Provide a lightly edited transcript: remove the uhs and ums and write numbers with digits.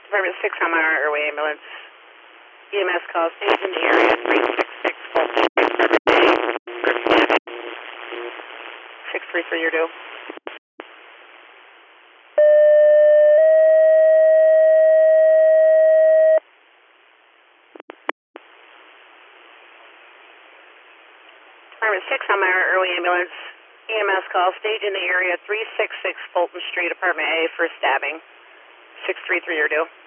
Department 6 on my Airway ambulance. EMS call stage in the area 366 Fulton Street, Department A. For stabbing. 633, you're due. Department 6 on my Airway ambulance. EMS call stage in the area 366 Fulton Street, Apartment A for stabbing. 633, you're due.